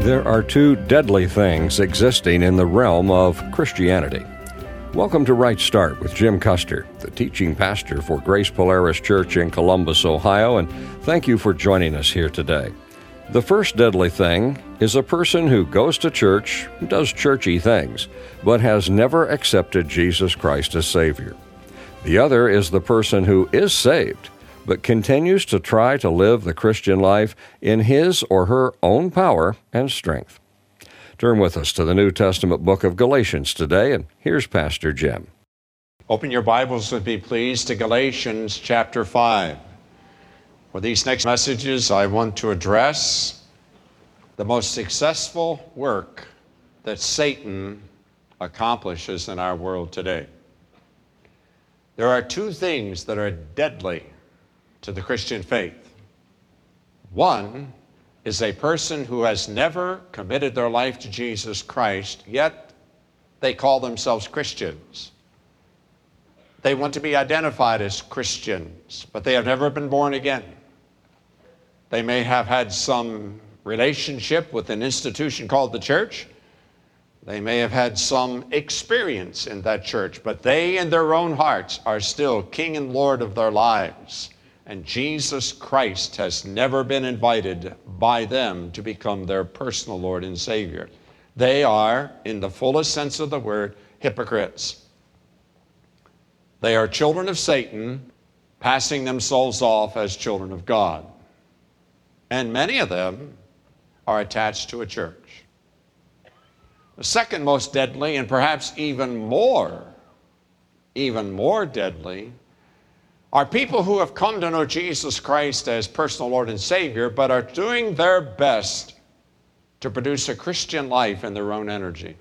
There are two deadly things existing in the realm of Christianity. Welcome to Right Start with Jim Custer, the teaching pastor for Grace Polaris Church in Columbus, Ohio, and thank you for joining us here today. The first deadly thing is a person who goes to church, does churchy things, but has never accepted Jesus Christ as Savior. The other is the person who is saved, but continues to try to live the Christian life in his or her own power and strength. Turn with us to the New Testament book of Galatians today, and here's Pastor Jim. Open your Bibles with me, please, to Galatians chapter 5. For these next messages, I want to address the most successful work that Satan accomplishes in our world today. There are two things that are deadly to the Christian faith. One is a person who has never committed their life to Jesus Christ, yet they call themselves Christians. They want to be identified as Christians, but they have never been born again. They may have had some relationship with an institution called the church. They may have had some experience in that church, but they in their own hearts are still King and Lord of their lives. And Jesus Christ has never been invited by them to become their personal Lord and Savior. They are, in the fullest sense of the word, hypocrites. They are children of Satan, passing themselves off as children of God. And many of them are attached to a church. The second most deadly, and perhaps even more deadly, are people who have come to know Jesus Christ as personal Lord and Savior, but are doing their best to produce a Christian life in their own energy.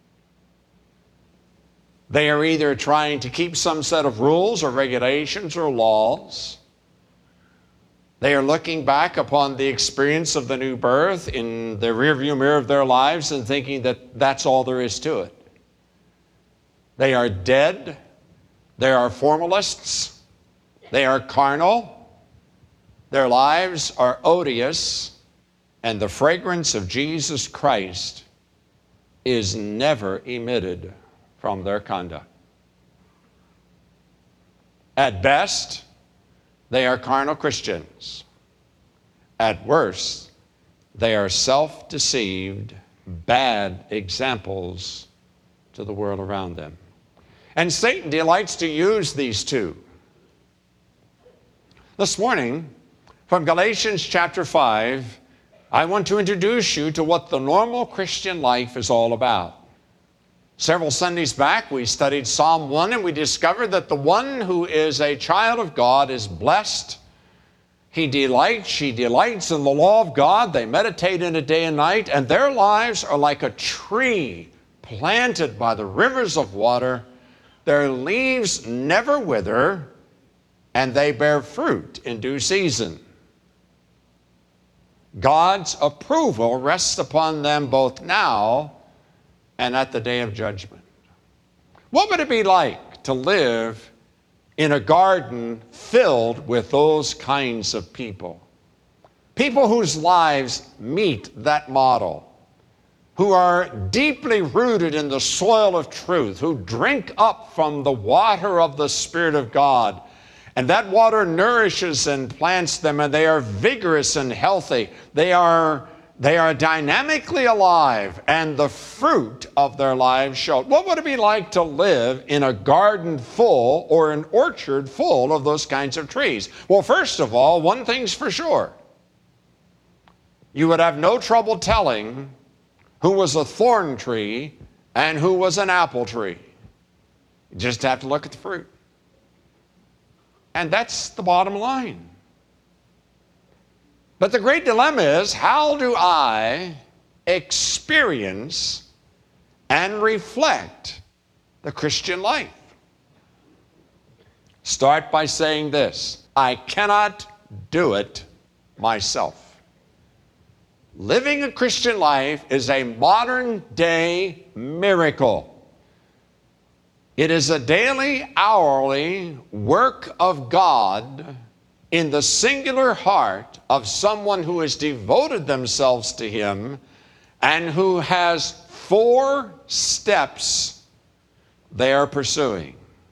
They are either trying to keep some set of rules or regulations or laws. They are looking back upon the experience of the new birth in the rearview mirror of their lives and thinking that that's all there is to it. They are dead. They are formalists. They are carnal. Their lives are odious, and the fragrance of Jesus Christ is never emitted from their conduct. At best, they are carnal Christians. At worst, they are self-deceived, bad examples to the world around them. And Satan delights to use these two. This morning, from Galatians chapter 5, I want to introduce you to what the normal Christian life is all about. Several Sundays back, we studied Psalm 1, and we discovered that the one who is a child of God is blessed. She delights in the law of God. They meditate in it day and night, and their lives are like a tree planted by the rivers of water. Their leaves never wither, and they bear fruit in due season. God's approval rests upon them both now and at the day of judgment. What would it be like to live in a garden filled with those kinds of people? People whose lives meet that model, who are deeply rooted in the soil of truth, who drink up from the water of the Spirit of God, and that water nourishes and plants them, and they are vigorous and healthy. They are dynamically alive, and the fruit of their lives show. What would it be like to live in a garden full or an orchard full of those kinds of trees? Well, first of all, one thing's for sure. You would have no trouble telling who was a thorn tree and who was an apple tree. You just have to look at the fruit. And that's the bottom line. But the great dilemma is, how do I experience and reflect the Christian life? Start by saying this: I cannot do it myself. Living a Christian life is a modern day miracle. It is a daily, hourly work of God in the singular heart of someone who has devoted themselves to Him and who has 4 steps they are pursuing.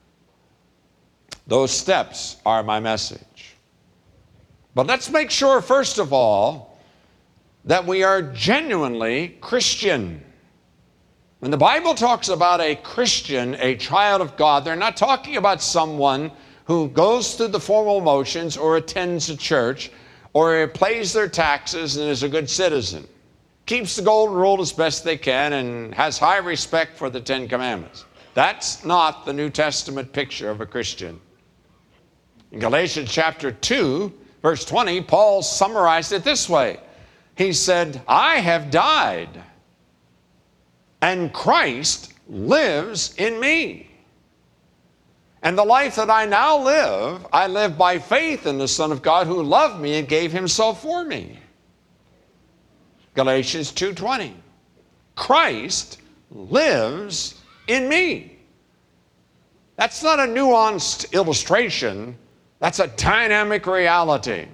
Those steps are my message. But let's make sure, first of all, that we are genuinely Christian. When the Bible talks about a Christian, a child of God, they're not talking about someone who goes through the formal motions or attends a church or pays their taxes and is a good citizen, keeps the golden rule as best they can, and has high respect for the 10 Commandments. That's not the New Testament picture of a Christian. In Galatians chapter 2, verse 20, Paul summarized it this way. He said, I have died, and Christ lives in me. And the life that I now live, I live by faith in the Son of God who loved me and gave himself for me. Galatians 2:20. Christ lives in me. That's not a nuanced illustration. That's a dynamic reality.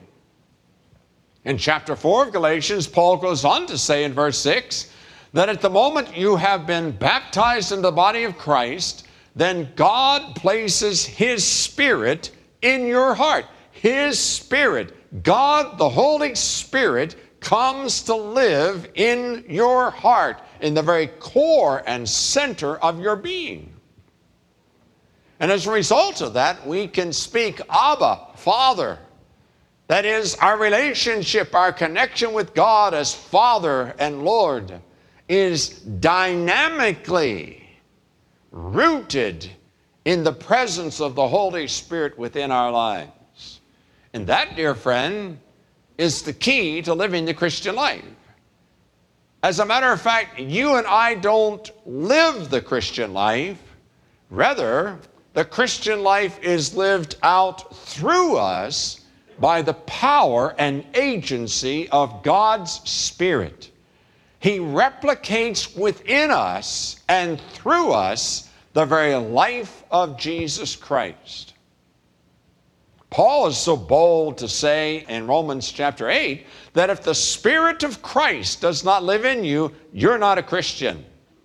In chapter 4 of Galatians, Paul goes on to say in verse 6 that at the moment you have been baptized in the body of Christ, then God places his Spirit in your heart. His Spirit, God the Holy Spirit, comes to live in your heart, in the very core and center of your being. And as a result of that, we can speak, Abba, Father. That is, our relationship, our connection with God as Father and Lord is dynamically rooted in the presence of the Holy Spirit within our lives. And that, dear friend, is the key to living the Christian life. As a matter of fact, you and I don't live the Christian life. Rather, the Christian life is lived out through us by the power and agency of God's Spirit. He replicates within us and through us the very life of Jesus Christ. Paul is so bold to say in Romans chapter 8 that if the Spirit of Christ does not live in you, you're not a Christian.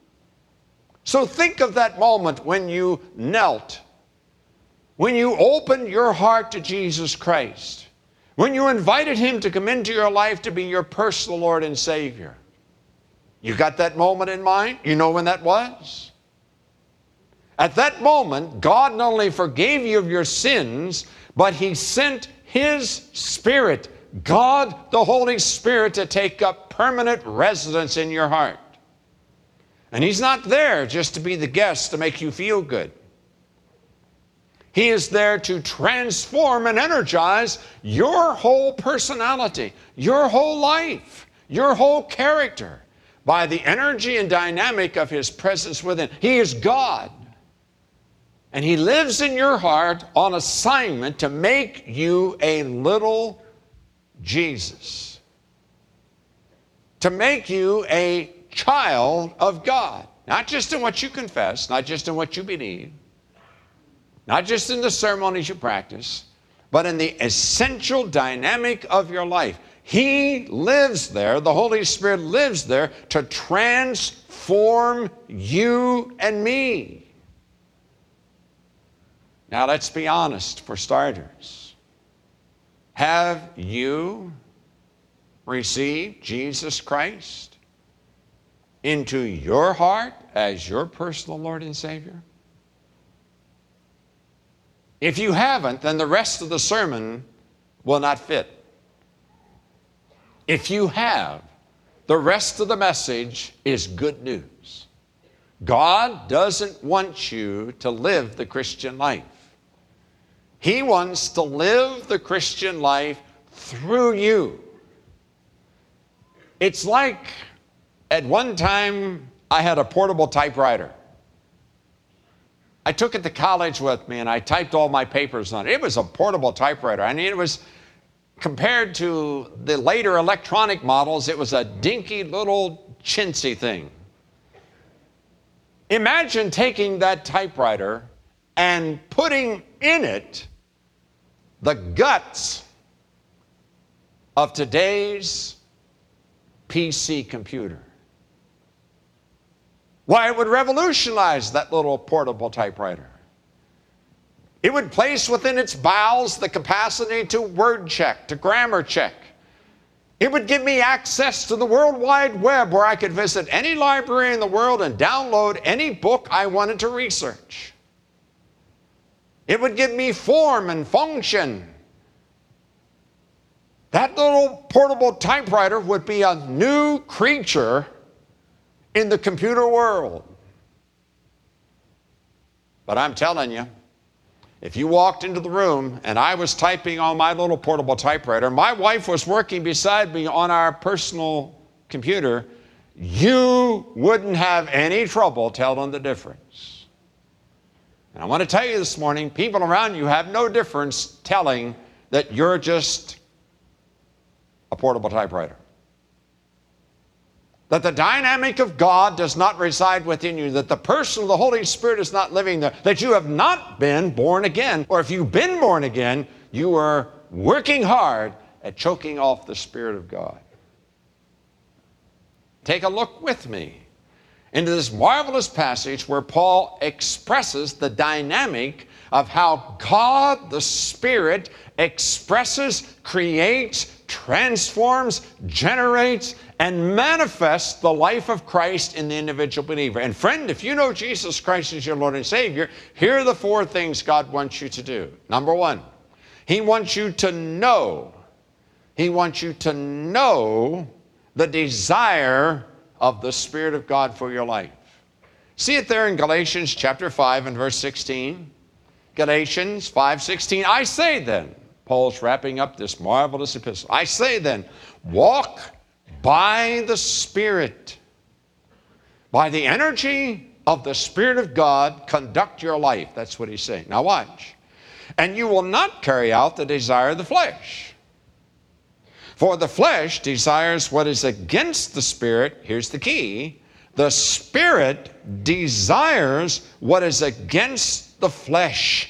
So think of that moment when you knelt, when you opened your heart to Jesus Christ, when you invited him to come into your life to be your personal Lord and Savior. You got that moment in mind? You know when that was? At that moment, God not only forgave you of your sins, but he sent his Spirit, God the Holy Spirit, to take up permanent residence in your heart. And he's not there just to be the guest to make you feel good. He is there to transform and energize your whole personality, your whole life, your whole character by the energy and dynamic of his presence within. He is God. And he lives in your heart on assignment to make you a little Jesus, to make you a child of God, not just in what you confess, not just in what you believe, not just in the ceremonies you practice, but in the essential dynamic of your life. He lives there, the Holy Spirit lives there to transform you and me. Now let's be honest for starters. Have you received Jesus Christ into your heart as your personal Lord and Savior? If you haven't, then the rest of the sermon will not fit. If you have, the rest of the message is good news. God doesn't want you to live the Christian life. He wants to live the Christian life through you. It's like at one time I had a portable typewriter. I took it to college with me and I typed all my papers on it. It was a portable typewriter. I mean, it was, compared to the later electronic models, it was a dinky little chintzy thing. Imagine taking that typewriter and putting in it the guts of today's PC computer. Why, it would revolutionize that little portable typewriter. It would place within its bowels the capacity to word check, to grammar check. It would give me access to the World Wide Web where I could visit any library in the world and download any book I wanted to research. It would give me form and function. That little portable typewriter would be a new creature in the computer world. But I'm telling you, if you walked into the room and I was typing on my little portable typewriter, my wife was working beside me on our personal computer, you wouldn't have any trouble telling the difference. And I want to tell you this morning, people around you have no difference telling that you're just a portable typewriter. That the dynamic of God does not reside within you, that the person of the Holy Spirit is not living there, that you have not been born again, or if you've been born again, you are working hard at choking off the Spirit of God. Take a look with me into this marvelous passage where Paul expresses the dynamic of how God the Spirit expresses, creates, transforms, generates, and manifests the life of Christ in the individual believer. And friend, if you know Jesus Christ as your Lord and Savior, here are the four things God wants you to do. Number one, He wants you to know. He wants you to know the desire of the Spirit of God for your life. See it there in Galatians chapter 5 and verse 16. Galatians 5:16. I say then, Paul's wrapping up this marvelous epistle. I say then, walk by the Spirit. By the energy of the Spirit of God, conduct your life. That's what he's saying. Now watch. And you will not carry out the desire of the flesh. For the flesh desires what is against the Spirit. Here's the key. The Spirit desires what is against the flesh.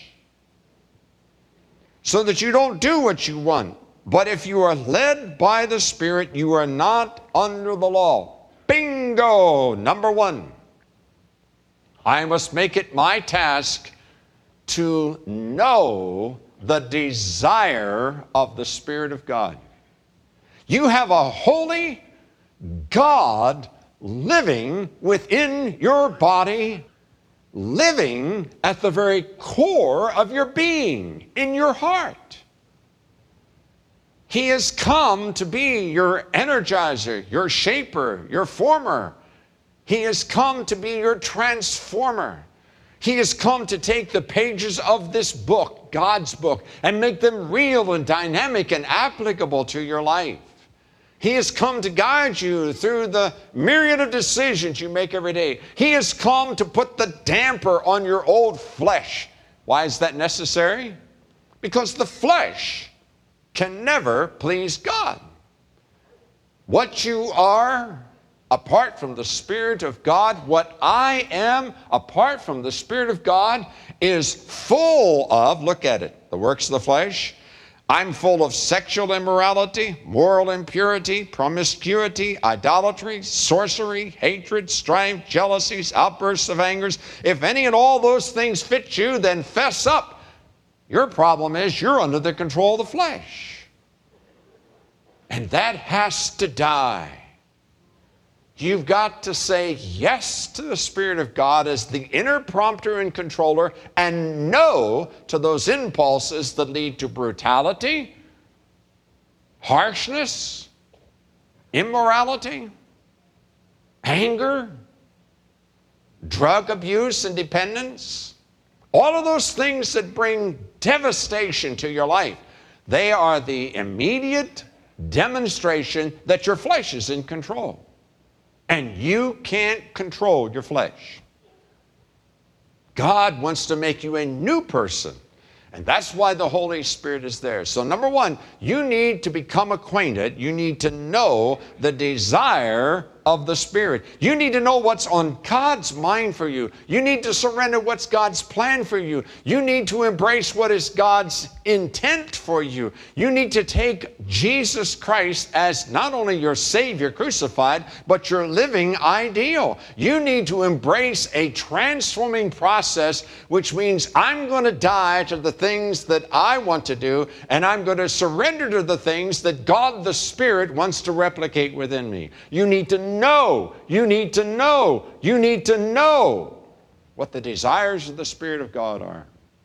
So that you don't do what you want. But if you are led by the Spirit, you are not under the law. Bingo! Number one, I must make it my task to know the desire of the Spirit of God. You have a holy God living within your body, living at the very core of your being, in your heart. He has come to be your energizer, your shaper, your former. He has come to be your transformer. He has come to take the pages of this book, God's book, and make them real and dynamic and applicable to your life. He has come to guide you through the myriad of decisions you make every day. He has come to put the damper on your old flesh. Why is that necessary? Because the flesh can never please God. What you are apart from the Spirit of God, what I am apart from the Spirit of God, is full of, look at it, the works of the flesh. I'm full of sexual immorality, moral impurity, promiscuity, idolatry, sorcery, hatred, strife, jealousies, outbursts of angers. If any and all those things fit you, then fess up. Your problem is you're under the control of the flesh. And that has to die. You've got to say yes to the Spirit of God as the inner prompter and controller, and no to those impulses that lead to brutality, harshness, immorality, anger, drug abuse and dependence. All of those things that bring devastation to your life, they are the immediate demonstration that your flesh is in control. And you can't control your flesh. God wants to make you a new person. And that's why the Holy Spirit is there. So number one, you need to become acquainted. You need to know the desire of the Spirit. You need to know what's on God's mind for you. You need to surrender what's God's plan for you. You need to embrace what is God's intent for you. You need to take Jesus Christ as not only your Savior crucified, but your living ideal. You need to embrace a transforming process, which means I'm going to die to the things that I want to do, and I'm going to surrender to the things that God the Spirit wants to replicate within me. You need to know what the desires of the Spirit of God are.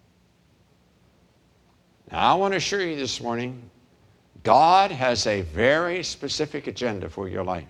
Now, I want to assure you this morning, God has a very specific agenda for your life.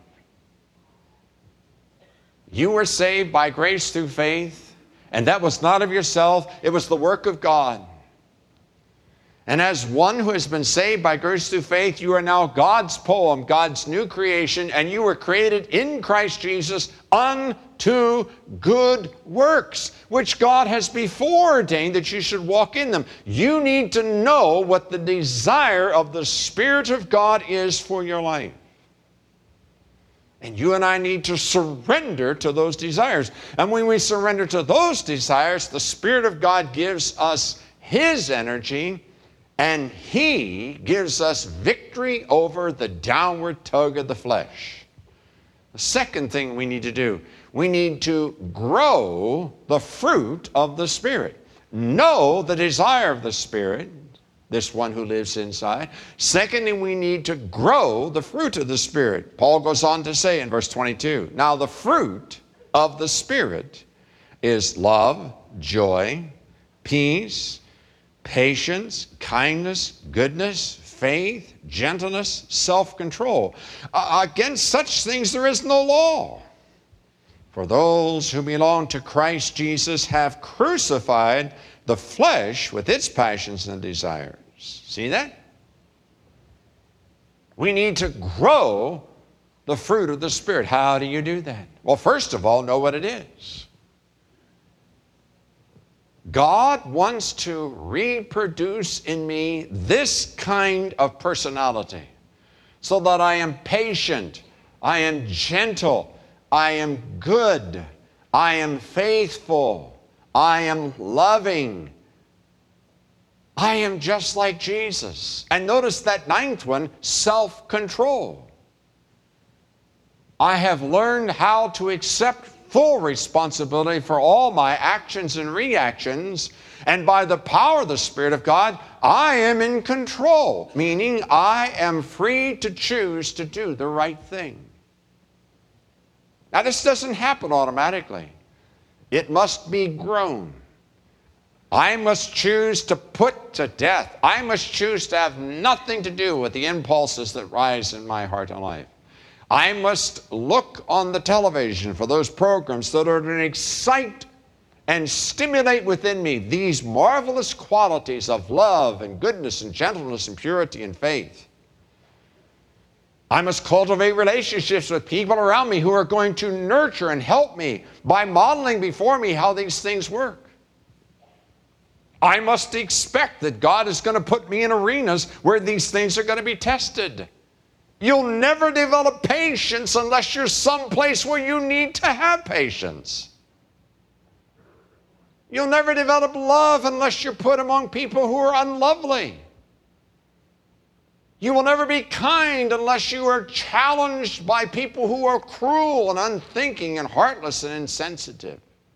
You were saved by grace through faith, and that was not of yourself, it was the work of God. And as one who has been saved by grace through faith, you are now God's poem, God's new creation, and you were created in Christ Jesus unto good works, which God has before ordained that you should walk in them. You need to know what the desire of the Spirit of God is for your life. And you and I need to surrender to those desires. And when we surrender to those desires, the Spirit of God gives us His energy, and He gives us victory over the downward tug of the flesh. The second thing we need to do, we need to grow the fruit of the Spirit. Know the desire of the Spirit, this one who lives inside. Secondly, we need to grow the fruit of the Spirit. Paul goes on to say in verse 22, now the fruit of the Spirit is love, joy, peace, patience, kindness, goodness, faith, gentleness, self-control. Against such things there is no law. For those who belong to Christ Jesus have crucified the flesh with its passions and desires. See that? We need to grow the fruit of the Spirit. How do you do that? Well, first of all, know what it is. God wants to reproduce in me this kind of personality so that I am patient, I am gentle, I am good, I am faithful, I am loving. I am just like Jesus. And notice that ninth one, self-control. I have learned how to accept full responsibility for all my actions and reactions, and by the power of the Spirit of God, I am in control, meaning I am free to choose to do the right thing. Now, this doesn't happen automatically. It must be grown. I must choose to put to death. I must choose to have nothing to do with the impulses that rise in my heart and life. I must look on the television for those programs that are to excite and stimulate within me these marvelous qualities of love and goodness and gentleness and purity and faith. I must cultivate relationships with people around me who are going to nurture and help me by modeling before me how these things work. I must expect that God is going to put me in arenas where these things are going to be tested. You'll never develop patience unless you're someplace where you need to have patience. You'll never develop love unless you're put among people who are unlovely. You will never be kind unless you are challenged by people who are cruel and unthinking and heartless and insensitive.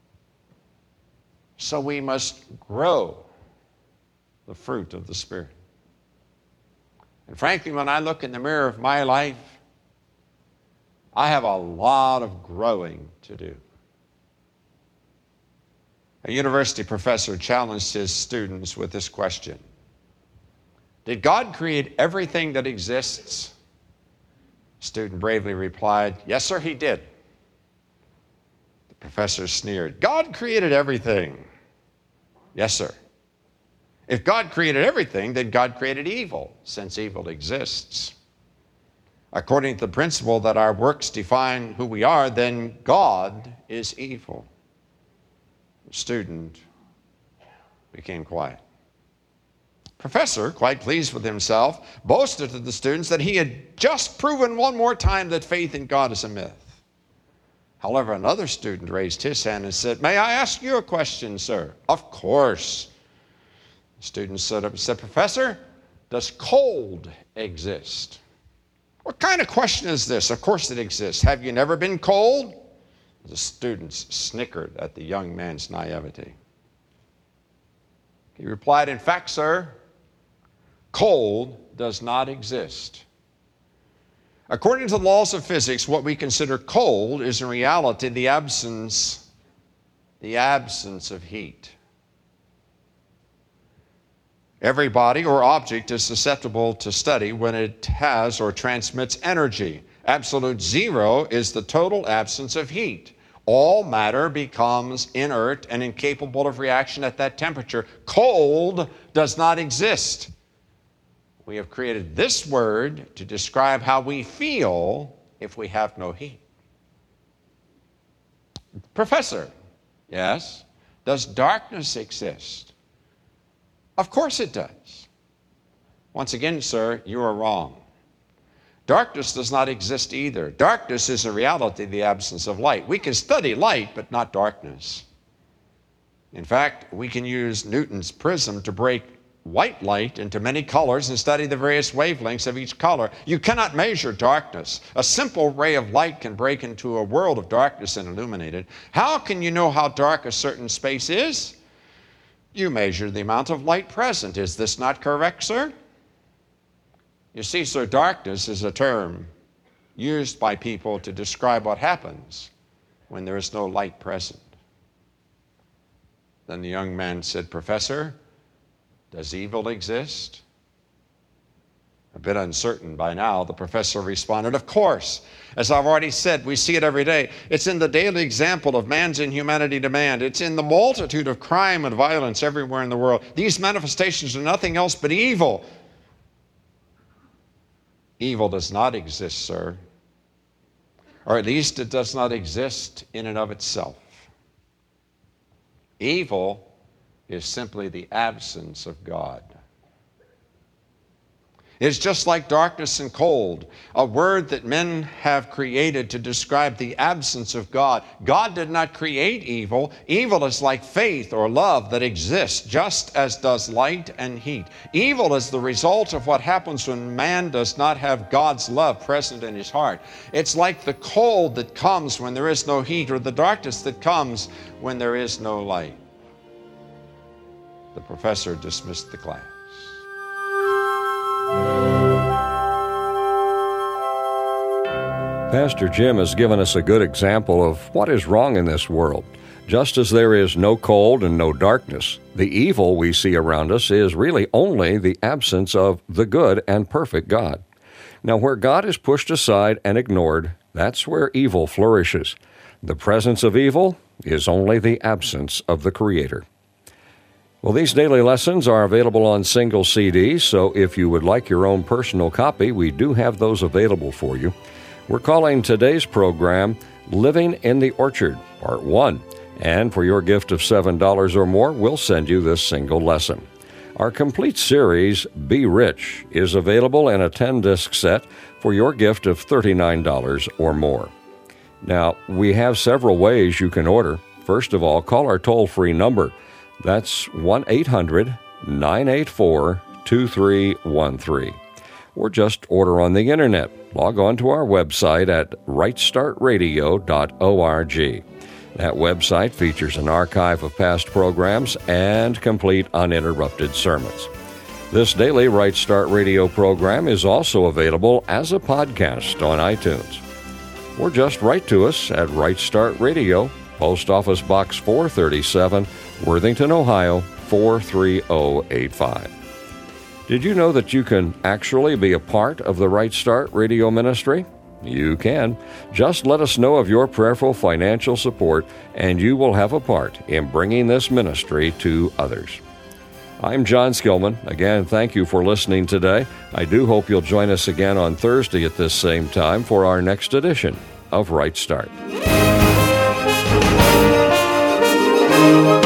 So we must grow the fruit of the Spirit. And frankly, when I look in the mirror of my life, I have a lot of growing to do. A university professor challenged his students with this question: did God create everything that exists? The student bravely replied, yes, sir, he did. The professor sneered, God created everything. Yes, sir. If God created everything, then God created evil, since evil exists. According to the principle that our works define who we are, then God is evil. The student became quiet. Professor, quite pleased with himself, boasted to the students that he had just proven one more time that faith in God is a myth. However, another student raised his hand and said, "May I ask you a question, sir?" "Of course." The student stood up and said, "Professor, does cold exist?" "What kind of question is this? Of course it exists. Have you never been cold?" The students snickered at the young man's naivety. He replied, "In fact, sir, cold does not exist. According to the laws of physics, what we consider cold is in reality the absence of heat. Every body or object is susceptible to study when it has or transmits energy. Absolute zero is the total absence of heat. All matter becomes inert and incapable of reaction at that temperature. Cold does not exist. We have created this word to describe how we feel if we have no heat." "Professor." "Yes?" "Does darkness exist?" "Of course it does." "Once again, sir, you are wrong. Darkness does not exist either. Darkness is in reality the absence of light. We can study light, but not darkness. In fact, we can use Newton's prism to break white light into many colors and study the various wavelengths of each color. You cannot measure darkness. A simple ray of light can break into a world of darkness and illuminate it. How can you know how dark a certain space is? You measure the amount of light present. Is this not correct, sir?" You see, sir, darkness is a term used by people to describe what happens when there is no light present. Then the young man said, "Professor, does evil exist?" A bit uncertain by now, the professor responded, "Of course. As I've already said, we see it every day. It's in the daily example of man's inhumanity to man. It's in the multitude of crime and violence everywhere in the world. These manifestations are nothing else but evil." "Evil does not exist, sir. Or at least it does not exist in and of itself. Evil is simply the absence of God. It's just like darkness and cold, a word that men have created to describe the absence of God. God did not create evil. Evil is like faith or love that exists just as does light and heat. Evil is the result of what happens when man does not have God's love present in his heart. It's like the cold that comes when there is no heat, or the darkness that comes when there is no light." The professor dismissed the class. Pastor Jim has given us a good example of what is wrong in this world. Just as there is no cold and no darkness, the evil we see around us is really only the absence of the good and perfect God. Now, where God is pushed aside and ignored, that's where evil flourishes. The presence of evil is only the absence of the Creator. Well, these daily lessons are available on single CDs, so if you would like your own personal copy, we do have those available for you. We're calling today's program Living in the Orchard, Part 1. And for your gift of $7 or more, we'll send you this single lesson. Our complete series, Be Rich, is available in a 10-disc set for your gift of $39 or more. Now, we have several ways you can order. First of all, call our toll-free number. That's 1-800-984-2313. Or just order on the internet. Log on to our website at rightstartradio.org. That website features an archive of past programs and complete uninterrupted sermons. This daily Right Start Radio program is also available as a podcast on iTunes. Or just write to us at Right Start Radio, Post Office Box 437, Worthington, Ohio, 43085. Did you know that you can actually be a part of the Right Start Radio ministry? You can. Just let us know of your prayerful financial support, and you will have a part in bringing this ministry to others. I'm John Skillman. Again, thank you for listening today. I do hope you'll join us again on Thursday at this same time for our next edition of Right Start.